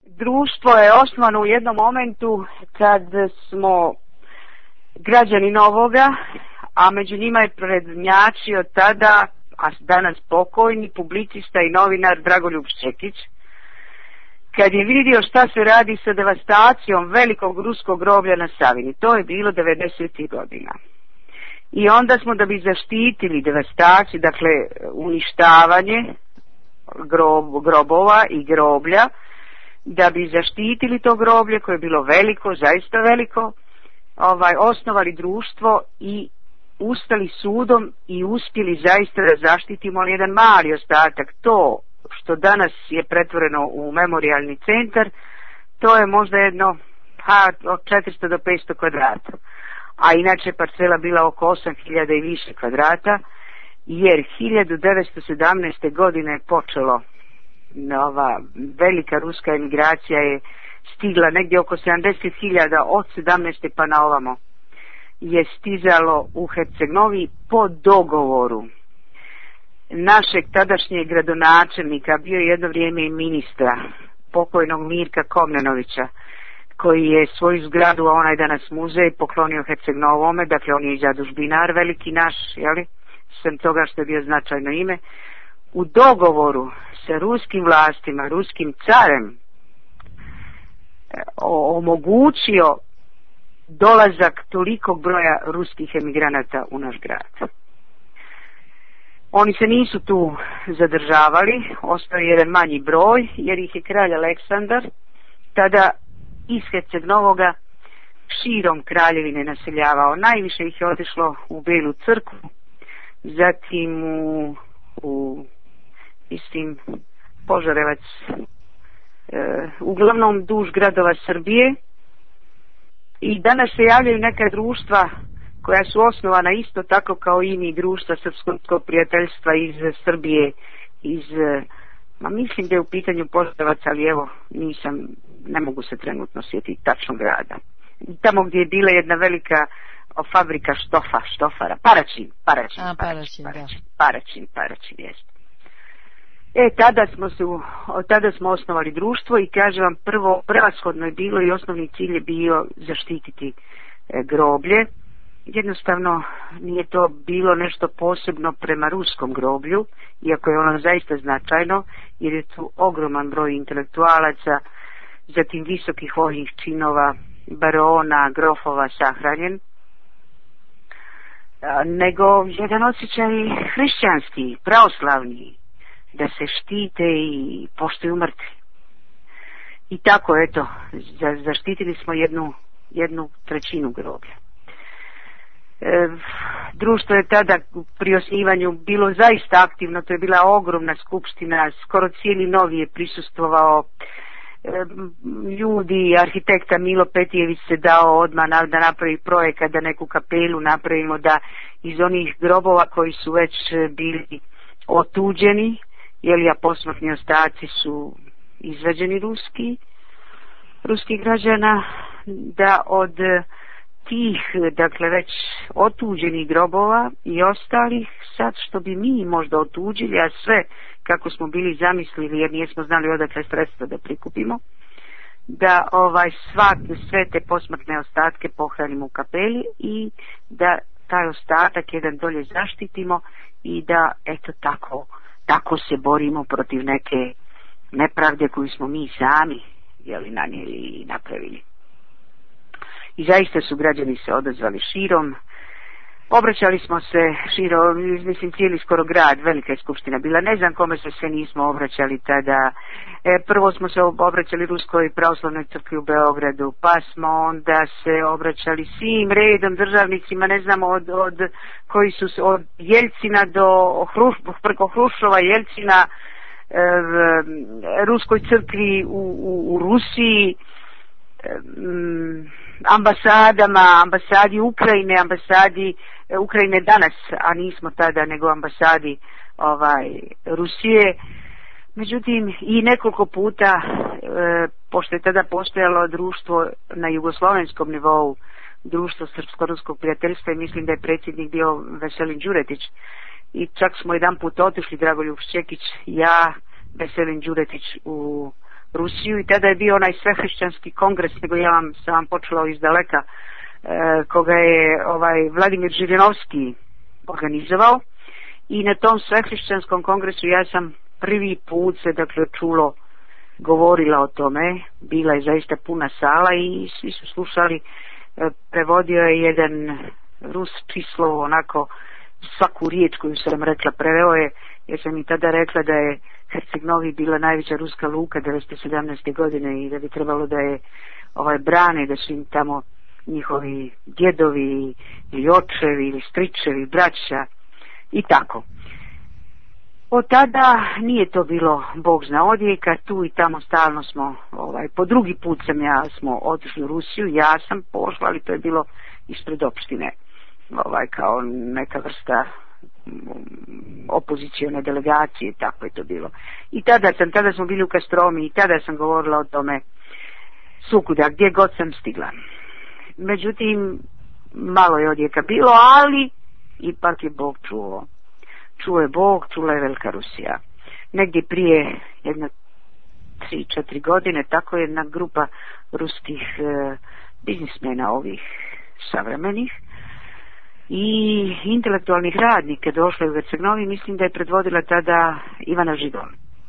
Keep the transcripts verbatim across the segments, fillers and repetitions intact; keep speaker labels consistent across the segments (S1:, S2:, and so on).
S1: Društvo je osnovano u jednom momentu kad smo građani Novoga, a među njima je prednjačio tada, a danas pokojni, publicista i novinar Dragoljub Šćekić, kad je vidio šta se radi sa devastacijom velikog ruskog groblja na Savini. To je bilo devedesetih godina. I onda smo, da bi zaštitili devastaciju, dakle uništavanje grob, grobova i groblja, da bi zaštitili to groblje koje je bilo veliko, zaista veliko, ovaj, osnovali društvo i ustali sudom i uspjeli zaista da zaštitimo jedan mali ostatak. To što danas je pretvoreno u memorijalni centar, to je možda jedno ha, od četiristo do petsto kvadrata. A inače parcela bila oko osam hiljada i više kvadrata, jer hiljadu devetsto sedamnaeste. godine je počelo, ova velika ruska emigracija je stigla negdje oko sedamdeset hiljada od sedamnaeste pa na ovamo je stizalo u Herceg-Novi po dogovoru našeg tadašnjeg gradonačelnika, bio je jedno vrijeme i ministra, pokojnog Mirka Komnenovića, koji je svoju zgradu, a onaj danas muzej, poklonio Herceg-Novome, dakle on je i zadužbinar veliki naš, jeli, sem toga što je bio značajno ime, u dogovoru sa ruskim vlastima, ruskim carem, omogućio dolazak tolikog broja ruskih emigranata u naš grad. Oni se nisu tu zadržavali, ostao je jedan manji broj, jer ih je kralj Aleksandar tada iz Herceg-Novoga širom kraljevine naseljavao. Najviše ih je otišlo u Belu crkvu, zatim u, u istim Požarevac, e, uglavnom duž gradova Srbije. I danas se javljaju neka društva koja su osnovana isto tako kao i mi, društva srpskog prijateljstva iz Srbije, iz, ma mislim da je u pitanju Požarevac, ali evo nisam, ne mogu se trenutno sjetiti tačnog grada. Tamo gdje je bila jedna velika fabrika štofa, štofara, Paraćin, Paraćin,
S2: A,
S1: Paraćin,
S2: Paraćin,
S1: Paraćin, Paraćin, Paraćin, jest. E, tada smo, se, tada smo osnovali društvo i kažem vam, prvo, prevashodno je bilo i osnovni cilj je bio zaštititi e, groblje. Jednostavno nije to bilo nešto posebno prema ruskom groblju, iako je ono zaista značajno, jer je tu ogroman broj intelektualaca, zatim visokih vojnih činova, barona, grofova sahranjen, nego jedan osjećaj hrišćanski, pravoslavni, da se štite i poštuju mrtvi. I tako, eto, za, zaštitili smo jednu, jednu trećinu groblja. E, društvo je tada pri osnivanju bilo zaista aktivno, to je bila ogromna skupština, skoro cijeli Novi je prisustvovao, e, ljudi, arhitekta Milo Petijević se dao odmah na, da napravi projekat, da neku kapelu napravimo, da iz onih grobova koji su već bili otuđeni, jeli, a posmrtni ostaci su izveđeni ruski, ruskih građana, da od tih, dakle, već otuđenih grobova i ostalih, sad što bi mi možda otuđili, a sve kako smo bili zamislili, jer nismo znali odakle sredstva da prikupimo, da ovaj svat, sve te posmrtne ostatke pohranimo u kapeli i da taj ostatak jedan dolje zaštitimo i da, eto, tako tako se borimo protiv neke nepravde koju smo mi sami, jeli, nanijeli i napravili. I zaista su građani se odazvali širom, obraćali smo se širom, mislim cijeli skoro grad, velika je skupština bila, ne znam kome se sve nismo obraćali tada. E, prvo smo se obraćali Ruskoj pravoslavnoj crkvi u Beogradu, pa smo onda se obraćali svim redom državnicima, ne znam od, od koji su od Jeljcina do Hruš, preko Hrušova, Jeljcina, e, Ruskoj crkvi u, u, u Rusiji, e, ambasadama, ambasadi Ukrajine, ambasadi Ukrajine danas, a nismo tada, nego ambasadi ovaj Rusije. Međutim, i nekoliko puta, e, pošto je tada postojalo društvo na jugoslovenskom nivou, društvo srpsko-ruskog prijateljstva, i mislim da je predsjednik bio Veselin Đuretić, i čak smo jedan put otišli, Dragoljub Šćekić, ja, Veselin Đuretić, u Rusiju i tada je bio onaj svehrišćanski kongres, nego ja vam sam vam počela iz daleka, e, koga je ovaj Vladimir Žirinovski organizovao i na tom svehrišćanskom kongresu ja sam prvi put se dakle čulo govorila o tome, bila je zaista puna sala i svi su slušali, e, prevodio je jedan Rus číslo, onako svaku riječ koju sam rekla preveo je, jer sam i tada rekla da je Herceg Novi bila najveća ruska luka devetsto sedamnaeste. godine i da bi trebalo da je ovaj brane, da su im tamo njihovi djedovi ili očevi ili stričevi, braća i tako. Od tada nije to bilo Bog zna odvijeka, tu i tamo stalno smo, ovaj, po drugi put sam ja, smo otišli u Rusiju, ja sam pošla, ali to je bilo ispred opštine, ovaj, kao neka vrsta opozicione delegacije, tako je to bilo. I tada sam, tada smo bili u Kastromi i tada sam govorila o tome sukuda, gdje god sam stigla. Međutim, malo je odjeka bilo, ali ipak je Bog čuo. Čuo je Bog, čula je Velika Rusija. Negdje prije jedno tri, četiri godine, tako jedna grupa ruskih e, biznismena ovih savremenih i intelektualnih radnika došla u Herceg Novi, mislim da je predvodila tada Ivana Žigol.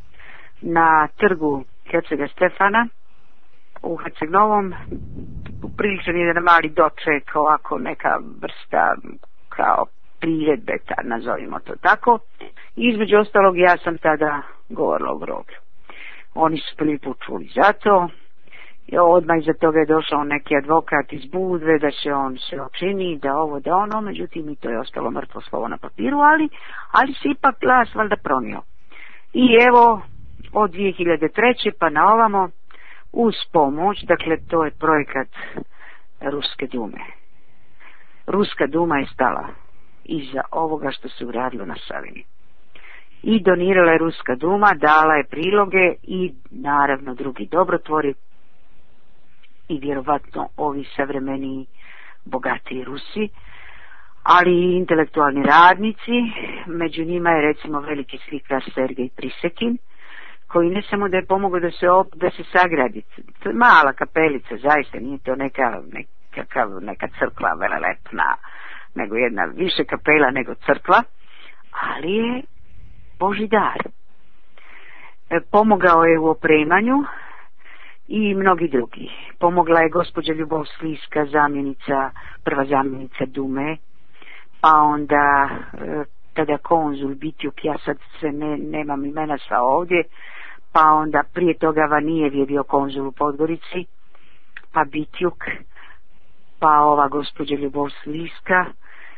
S1: Na trgu Hercega Stefana u Herceg Novom priličan jedan mali doček, ovako neka vrsta kao priredbe, nazovimo to tako. I između ostalog ja sam tada govorila o groblju. Oni su prvi put čuli za to. I odmah iza toga je došao neki advokat iz Budve da će on se učini, da ovo, da ono, međutim i to je ostalo mrtvo slovo na papiru, ali, ali se ipak glas valjda pronio. I evo, od dvije hiljade treće pa na ovamo, uz pomoć, dakle to je projekat Ruske dume. Ruska duma je stala iza ovoga što se uradilo na Savini. I donirala je Ruska duma, dala je priloge i naravno drugi dobrotvori i vjerovatno ovi savremeni bogatiji Rusi, ali i intelektualni radnici. Među njima je recimo veliki slikar Sergej Prisekin, koji ne samo da je pomogao da se, op, da se sagradi, to je mala kapelica, zaista nije to neka, neka, neka crkva velelepna, nego jedna više kapela nego crkva, ali je Božji dar. E, pomogao je u opremanju i mnogi drugi. Pomogla je gospođa Ljubov Sliska, zamjenica, prva zamjenica Dume, pa onda e, tada konzul Bitjuk, ja sad se ne, nemam imena sa ovdje, pa onda prije toga Vanijev je bio konzul u Podgorici, pa Bitjuk, pa ova gospođa Ljubov Sliska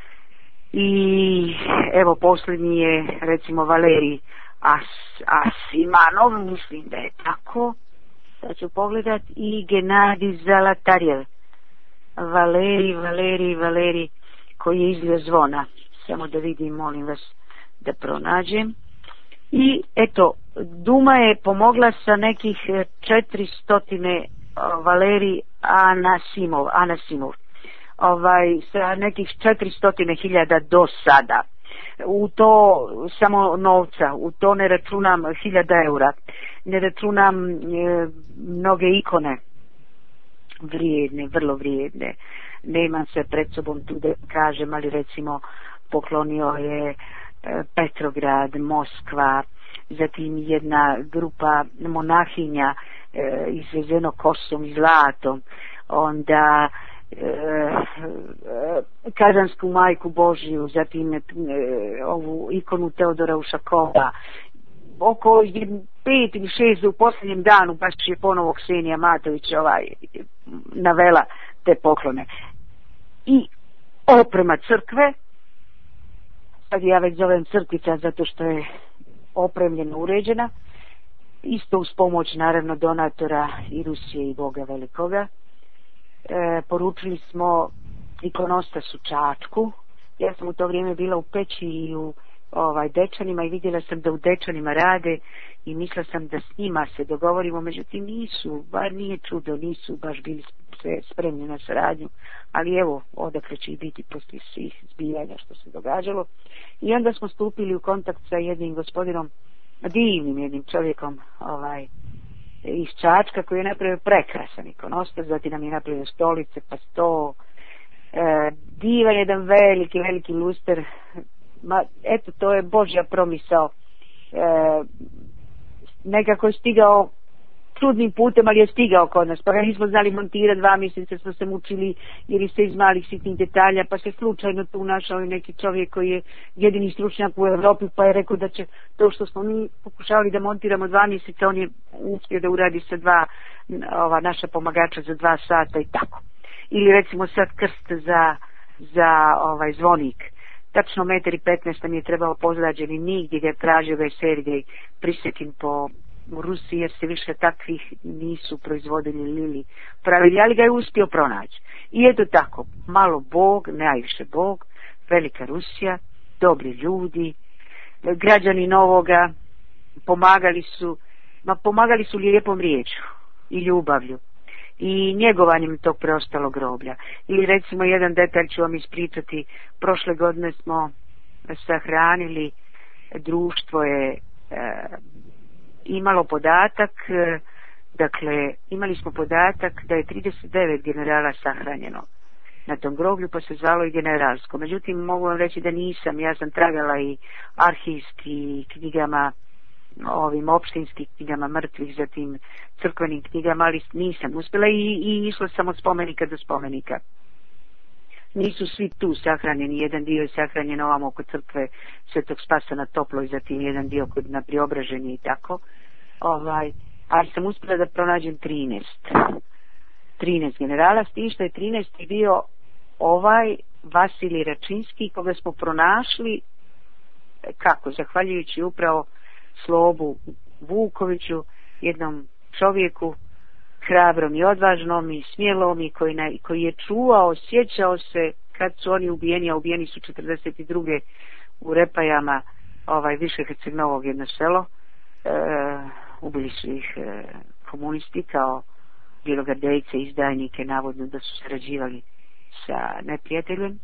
S1: i evo posljednji je recimo Valerij As, Asimanov, mislim da je tako, da ću pogledat, i Genadij Zalatarjev. Valerij, Valerij, Valerij, koji je izlio zvona. Samo da vidim, molim vas da pronađem. I eto, Duma je pomogla sa nekih četiristotine, Valerij Anasimov, Anasimov, ovaj, sa nekih četiristotine hiljada do sada. U to samo novca, u to ne računam hiljada eura, ne računam e, mnoge ikone vrijedne, vrlo vrijedne. Nemam se pred sobom tu da kažem, ali recimo poklonio je e, Petrograd, Moskva, zatim jedna grupa monahinja e, izvezeno kosom i zlatom, onda E, e, Kazansku majku Božiju, zatim e, ovu ikonu Teodora Ušakova, oko pet ili šest u posljednjem danu baš je ponovo Ksenija Matović ovaj, navela te poklone. I oprema crkve, sad ja već zovem crkvica zato što je opremljena, uređena, isto uz pomoć naravno donatora i Rusije i Boga velikoga. E, poručili smo ikonostasu Čačku. Ja sam u to vrijeme bila u Peći i u ovaj, Dečanima i vidjela sam da u Dečanima rade i mislila sam da s njima se dogovorimo, međutim nisu, bar nije čudo, nisu baš bili spremni na saradnju, ali evo, odakle će i biti poslije svih zbivanja što se događalo. I onda smo stupili u kontakt sa jednim gospodinom, divnim jednim čovjekom, ovaj, iz Čačka koji je napravio prekrasan ikonostas, zatim nam je napravio stolice, pa sto, e, divan jedan veliki, veliki luster. Ma, eto, to je Božja promisao. E, nekako je stigao čudnim putem, ali je stigao kod nas, pa ga nismo znali montirati, dva mjeseca smo se mučili jer se iz malih sitnih detalja, pa se slučajno tu našao i neki čovjek koji je jedini stručnjak u Europi, pa je rekao da će to što smo mi pokušavali da montiramo dva mjeseca, on je uspio da uradi sa dva ova naša pomagača za dva sata i tako. Ili recimo sad krst za, za ovaj zvonik. Tačno metar i petnaest nam je trebao pozrađen i nigdje ga tražio ga je Sergej Prisekin po u Rusiji, jer se više takvih nisu proizvodili ili pravili, ali ga je uspio pronaći. I eto tako, malo Bog, najviše Bog, velika Rusija, dobri ljudi, građani Novoga, pomagali su, ma pomagali su lijepom riječju i ljubavlju i njegovanjem tog preostalog groblja. Ili recimo jedan detalj ću vam ispričati, prošle godine smo sahranili, društvo je e, imalo podatak, dakle imali smo podatak da je trideset devet generala sahranjeno na tom groblju, pa se zvalo i generalsko. Međutim, mogu vam reći da nisam, ja sam tragala i arhivskim knjigama, ovim opštinskim knjigama mrtvih, zatim crkvenim knjigama, ali nisam uspjela i, i išla sam od spomenika do spomenika. Nisu svi tu sahranjeni, jedan dio je sahranjen ovamo oko crkve Svetog Spasa na Toploj, zatim jedan dio kod na Preobraženje i tako. Ovaj, ali sam uspjela da pronađem trinaest. trinaest generala, s tim što je trinaesti bio ovaj Vasilij Račinski, koga smo pronašli, kako, zahvaljujući upravo Slobu Vukoviću, jednom čovjeku, hrabrom i odvažnom i smjelom i koji, na, koji je čuvao, sjećao se kad su oni ubijeni, a ubijeni su četrdeset druge u Repajama, ovaj Višeherceg Novog jedno selo, e, ubili su ih e, komunisti kao bjelogardejce, izdajnike, navodno da su sarađivali sa neprijateljem.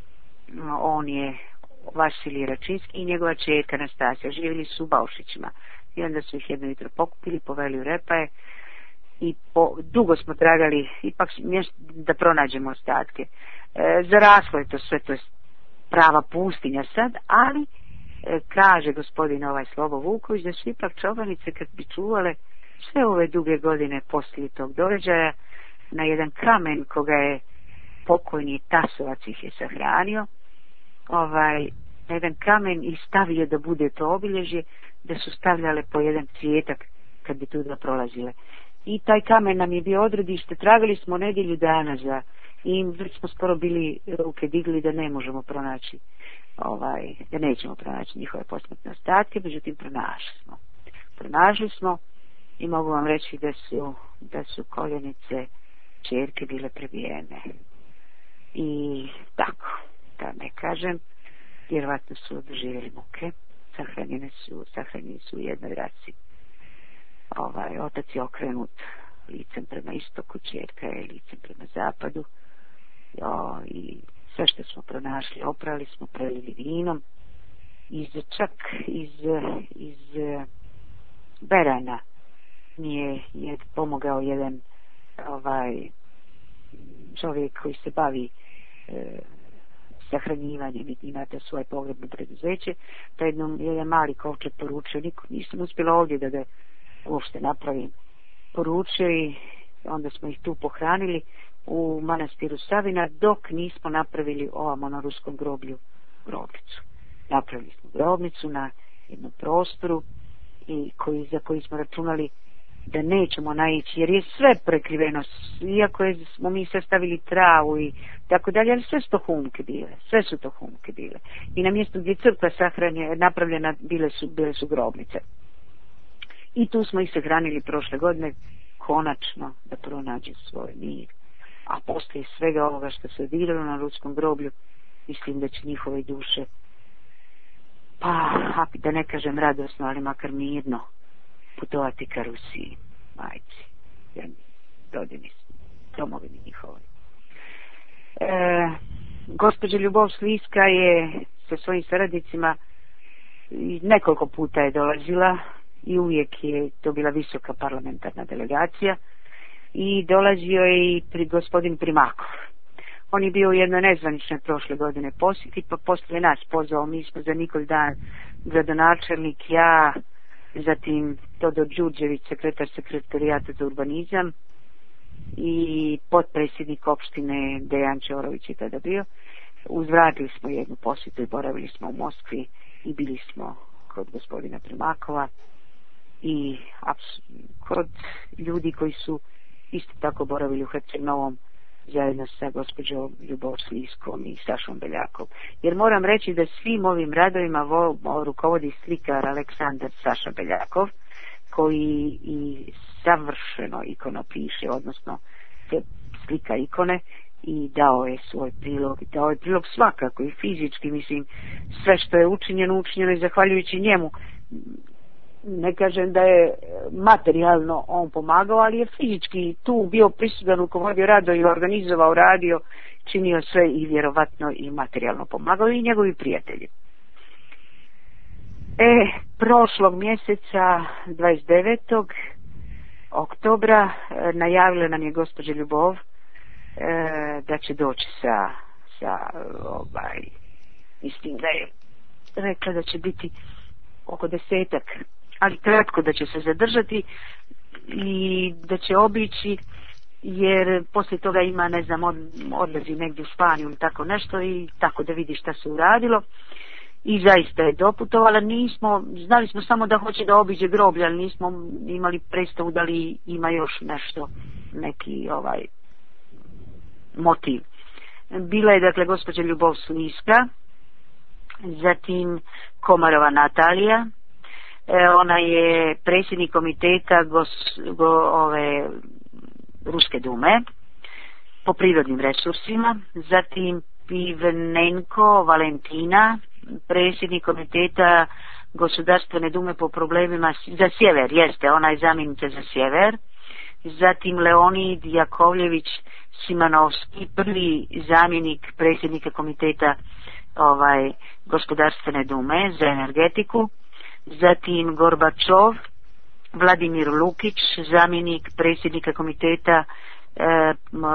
S1: On je Vasilij Račinski i njegova čerka Nastasija, živjeli su u Baušićima i onda su ih jedno jutro pokupili, poveli u Repaje i po, dugo smo tragali ipak da pronađemo ostatke. E, zaraslo je to sve, to je prava pustinja sad, ali e, kaže gospodin ovaj Slobo Vuković da su ipak čobanice kad bi čuvale sve ove duge godine poslije tog događaja na jedan kamen koga je pokojni Tasovac ih je sahranio, ovaj, na jedan kamen i stavio da bude to obilježje, da su stavljale po jedan cvijetak kad bi tu da prolazile. I taj kamen nam je bio odredište, tragali smo nedjelju dana za, i već smo skoro bili ruke digli da ne možemo pronaći, ovaj, da nećemo pronaći njihove posmrtne ostatke, međutim pronašli smo. Pronašli smo i mogu vam reći da su, da su koljenice čerke bile prebijene. I tako, da ne kažem, vjerovatno su doživjeli muke, sahranjene su, sahranjeni su u jednoj raci. Ovaj, otac je okrenut licem prema istoku, čerka je licem prema zapadu. Jo, i sve što smo pronašli, oprali smo, prelili vinom. Iz, čak iz, iz Berana mi je, je pomogao jedan ovaj čovjek koji se bavi e, sahranjivanjem i imate svoje pogrebno preduzeće, pa jednom jedan mali kovčeg poručio, niko, nisam uspjela ovdje da ga uopšte napravim, poručio i onda smo ih tu pohranili u manastiru Savina dok nismo napravili ovamo na ruskom groblju grobnicu. Napravili smo grobnicu na jednom prostoru i koji, za koji smo računali da nećemo naići, jer je sve prekriveno, iako je, smo mi sve stavili travu i tako dalje, ali sve su to humke bile, sve su to humke bile. I na mjestu gdje crkva sahranje napravljena bile su, bile su grobnice. I tu smo ih sahranili prošle godine, konačno da pronađe svoj mir. A poslije svega ovoga što se diralo na ruskom groblju, mislim da će njihove duše, pa da ne kažem radosno, ali makar mirno, putovati ka Rusiji, majci, rodini, domovini njihovoj. E, gospođa Ljubov Sliska je sa svojim saradnicima nekoliko puta je dolazila i uvijek je to bila visoka parlamentarna delegacija i dolazio je i pri gospodin Primakov. On je bio u jednoj nezvaničnoj prošle godine posjeti, pa poslije nas pozvao, mi smo za Nikol dan gradonačelnik, ja, zatim Todor Đurđević, sekretar sekretarijata za urbanizam i potpredsjednik opštine Dejan Čorović je tada bio. Uzvratili smo jednu posjetu i boravili smo u Moskvi i bili smo kod gospodina Primakova i kod ljudi koji su isto tako boravili u Herceg-Novom zajedno sa gospođom Ljubov Slijskom i Sašom Beljakom. Jer moram reći da svim ovim radovima vo, vo, rukovodi slikar Aleksandar Saša Beljakov, koji i savršeno ikonopiše, odnosno slika ikone, i dao je svoj prilog, dao je prilog svakako i fizički, mislim, sve što je učinjeno, učinjeno i zahvaljujući njemu. Ne kažem da je materijalno on pomagao, ali je fizički tu bio prisutan, rukovodio rado i organizovao radio, činio sve i vjerovatno i materijalno pomagao i njegovi prijatelji. E, prošlog mjeseca, dvadeset devetog oktobra, najavila nam je gospođa Ljubov e, da će doći sa, sa ovaj, mislim da je rekla da će biti oko desetak, ali kratko da će se zadržati i da će obići, jer poslije toga ima, ne znam, od, odlazi negdje u Španiju ili tako nešto i tako da vidi šta se uradilo. I zaista je doputovala, nismo, znali smo samo da hoće da obiđe groblje, ali nismo imali predstavu da li ima još nešto, neki ovaj motiv. Bila je dakle gospođa Ljubov Slijska, zatim Komarova Natalija, e, ona je predsjednik komiteta gos, go, ove Ruske dume po prirodnim resursima, zatim Pivnenko Valentina, predsjednik komiteta Gospodarstvene dume po problemima za sjever, jeste, ona je zamjenica za sjever, zatim Leonid Jakovljević Simanovski, prvi zamjenik predsjednika komiteta ovaj Gospodarstvene dume za energetiku, zatim Gorbačov Vladimir Lukić, zamjenik predsjednika komiteta eh,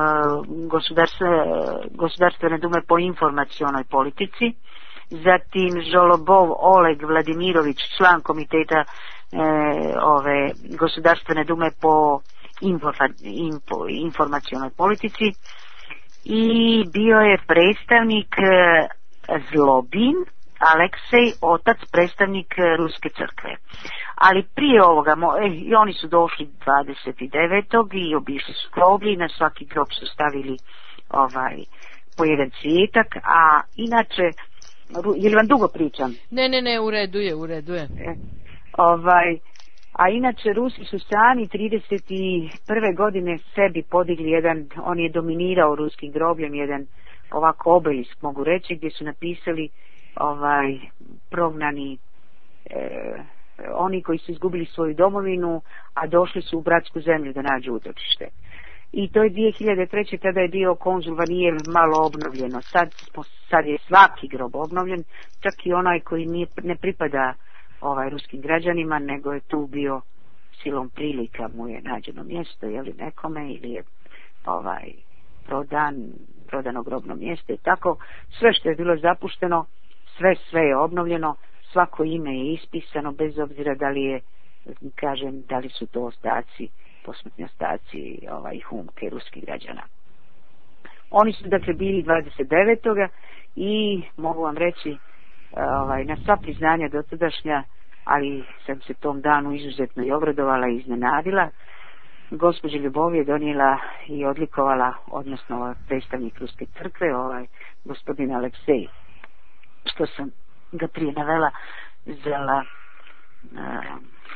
S1: Gospodarstvene dume po informacionoj politici, zatim Žolobov Oleg Vladimirović, član komiteta e, ove Gospodarstvene dume po infofa, info, informacionoj politici, i bio je predstavnik e, Zlobin Aleksej, otac, predstavnik e, Ruske crkve. Ali prije ovoga, e, i oni su došli dvadeset devetog i obišli su groblje, na svaki grob su stavili ovaj po jedan cvijetak, a inače, je li vam dugo pričam?
S2: Ne, ne, ne, u redu je, u redu je.
S1: E, ovaj, a inače Rusi su sami trideset prve godine sebi podigli jedan, on je dominirao ruskim grobljem, jedan ovako obelisk, mogu reći, gdje su napisali ovaj prognani e, oni koji su izgubili svoju domovinu, a došli su u bratsku zemlju da nađu utočište. I to je dvije hiljade treće. tada je bio konzul Vanijel malo obnovljeno. Sad, sad je svaki grob obnovljen, čak i onaj koji nije, ne pripada ovaj ruskim građanima, nego je tu bio silom prilika, mu je nađeno mjesto, je li nekome, ili je ovaj prodan, prodano grobno mjesto i tako. Sve što je bilo zapušteno, sve, sve je obnovljeno, svako ime je ispisano, bez obzira da li je, kažem, da li su to ostaci, posmrtni ostaci ovaj, humke ruskih građana. Oni su dakle bili dvadeset devetog i mogu vam reći ovaj, na sva priznanja dotadašnja, ali sam se tom danu izuzetno i obradovala i iznenadila. Gospođa Ljubov je donijela i odlikovala, odnosno predstavnik Ruske crkve, ovaj gospodin Aleksej, što sam ga prije navela, zvala uh,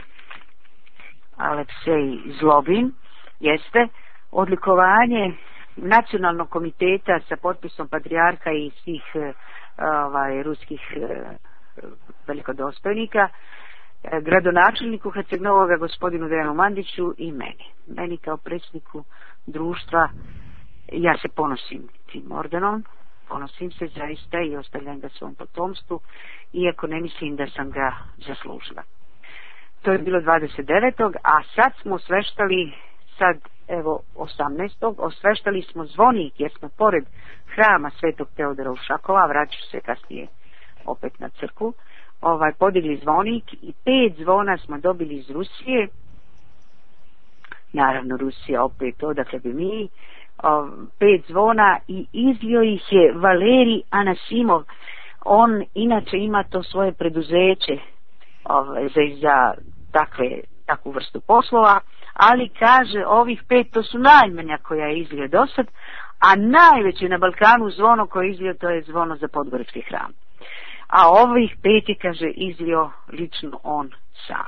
S1: Aleksej Zlobin, jeste odlikovanje nacionalnog komiteta sa potpisom patrijarha i svih ovaj, ruskih velikodostojnika, gradonačelniku Herceg-Novoga gospodinu Dejanu Mandiću i meni. Meni kao predsjedniku društva, ja se ponosim tim ordenom, ponosim se zaista i ostavljam ga svom potomstvu, iako ne mislim da sam ga zaslužila. To je bilo dvadeset devetog a sad smo osveštali, sad evo osamnaestog osveštali smo zvonik, jer smo pored hrama Svetog Teodora Ušakova, vraću se kasnije opet na crkvu, ovaj, podigli zvonik i pet zvona smo dobili iz Rusije. Naravno Rusija opet, odakle bi mi, o, pet zvona i izlio ih je Valerij Anasimov. On inače ima to svoje preduzeće ovaj, za, za takve, takvu vrstu poslova, ali kaže ovih pet to su najmanja koja je izlio do sad, a najveće na Balkanu zvono koje je izlio to je zvono za Podgorički hram. A ovih pet je, kaže, izlio lično on sam.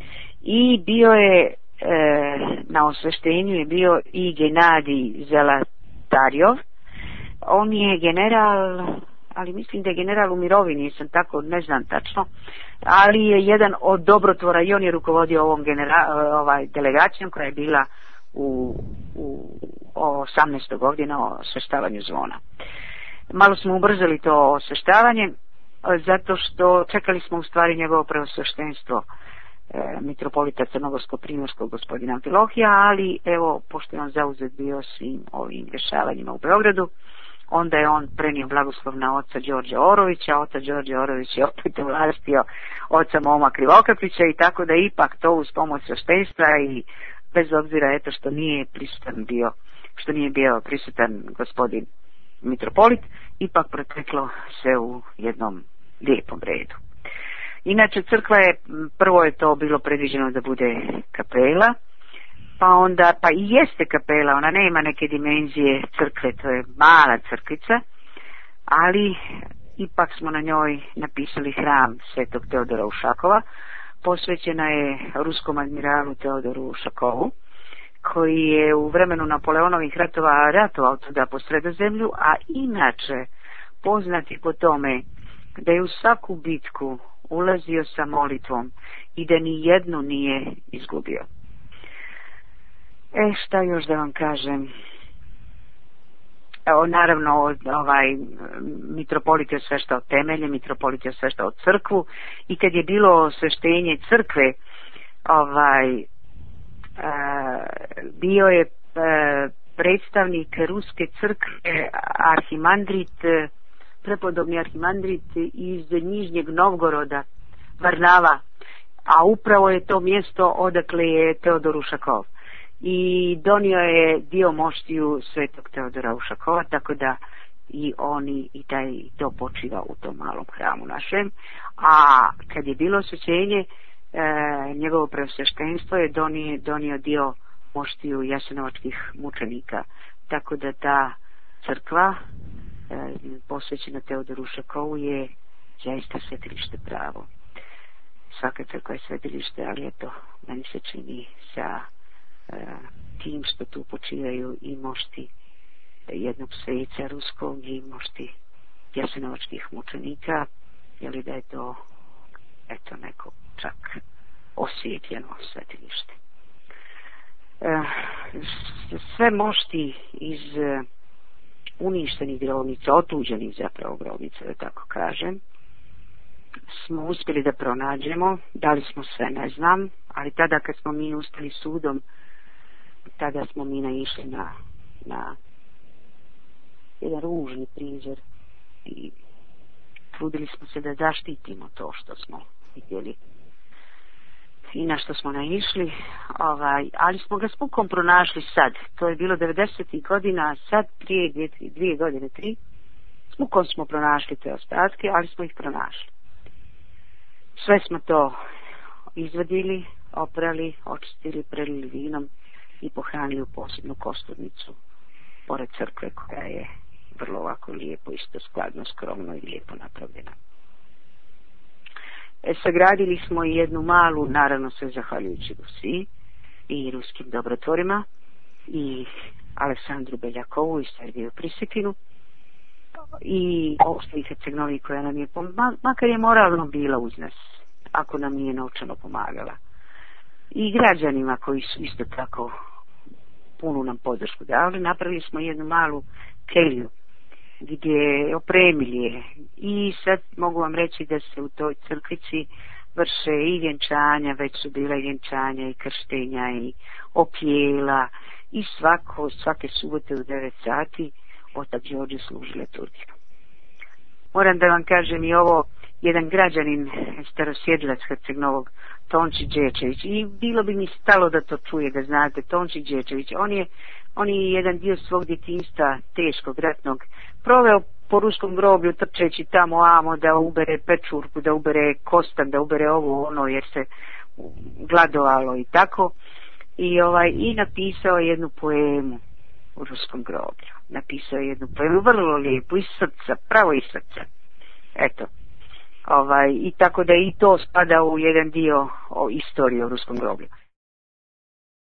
S1: I bio je e, na osveštenju je bio i Genadij Zelatarjov. On je general, ali mislim da je general u mirovini, nisam tako, ne znam tačno, ali je jedan od dobrotvora i on je rukovodio ovom genera, ovaj, delegacijom koja je bila u, u osamnaestog ovdje na osveštavanju zvona. Malo smo ubrzali to osveštavanje, zato što čekali smo u stvari njegovo preosveštenstvo e, mitropolita Crnogorsko-primorskog gospodina Amfilohija, ali evo, pošto je on zauzet bio svim ovim dešavanjima u Beogradu, onda je on prenio blagoslov na oca Đorđa Orovića, oca Đorđa Orović je opet ovlastio oca Moma Krivokapića i tako da ipak to uz pomoć sveštenstva i bez obzira eto što nije prisutan bio, što nije bio prisutan gospodin mitropolit, ipak proteklo se u jednom lijepom redu. Inače crkva je, prvo je to bilo predviđeno da bude kapela, pa onda, pa i jeste kapela, ona nema neke dimenzije crkve, to je mala crkvica, ali ipak smo na njoj napisali hram Svetog Teodora Ušakova, posvećena je ruskom admiralu Teodoru Ušakovu, koji je u vremenu Napoleonovih ratova ratovao tuda po Sredozemlju, a inače poznati po tome da je u svaku bitku ulazio sa molitvom i da ni jednu nije izgubio. E, šta još da vam kažem? Evo, naravno, ovaj, mitropolit je osveštao temelje, mitropolit je osveštao crkvu i kad je bilo osveštenje crkve, ovaj, a, bio je a, predstavnik ruske crkve, arhimandrit, prepodobni arhimandrit iz Nižnjeg Novgoroda, Varnava, a upravo je to mjesto odakle je Teodor Ušakov. I donio je dio moštiju Svetog Teodora Ušakova, tako da i oni i taj to počiva u tom malom hramu našem. A kad je bilo osvećenje, e, njegovo preosveštenstvo je donio, donio dio moštiju jasenovačkih mučenika, tako da ta crkva e, posvećena Teodoru Ušakovu je zaista svetilište pravo. Svaka crkva je svetilište, ali eto, meni se čini sa tim što tu počivaju i mošti jednog sveca ruskog i mošti jasenovačkih mučenika, jeli da je to eto neko čak osvjetljeno svetilište. Sve mošti iz uništenih grobnica, otuđenih zapravo grobnica, da tako kažem, smo uspjeli da pronađemo. Da li smo sve, ne znam, ali tada kad smo mi uspjeli sudom, tada smo mi naišli na, na jedan ružni prizor i trudili smo se da zaštitimo to što smo vidjeli i na što smo naišli, ovaj, ali smo ga s mukom pronašli sad. To je bilo devedesetih godina, a sad prije dvije, tri, dvije godine, tri, s mukom smo pronašli te ostatke, ali smo ih pronašli. Sve smo to izvadili, oprali, očistili, prelili vinom i pohranili u posebnu kosturnicu pored crkve koja je vrlo ovako lijepo, isto skladno, skromno i lijepo napravljena. E, sagradili smo i jednu malu, naravno sve zahvaljujući Rusiji i ruskim dobrotvorima i Aleksandru Beljakovu i Sergeju Prisekinu i Bosni i Hercegovini koja nam je, makar je moralno bila uz nas, ako nam nije novčano pomagala, i građanima koji su isto tako punu nam podršku dali. Napravili smo jednu malu keliju gdje opremili je i sad mogu vam reći da se u toj crkvici vrše i vjenčanja, već su bila i vjenčanja i krštenja i opijela i svako, svake subote u devet sati otac Đorđe služi liturgiju. Moram da vam kažem i ovo, jedan građanin starosjedilac Herceg Novog, Tonči Đečević, i bilo bi mi stalo da to čuje, da znate, Tonči Đečević, on je, on je jedan dio svog djetinjstva teškog, ratnog, proveo po ruskom groblju trčeći tamo amo da ubere pečurku, da ubere kostan, da ubere ovo ono jer se gladovalo i tako, i ovaj i napisao jednu poemu u ruskom groblju. Napisao je jednu poemu vrlo lijepu, iz srca, pravo iz srca. Eto. Ovaj, i tako da i to spada u jedan dio o istorije u ruskom groblju.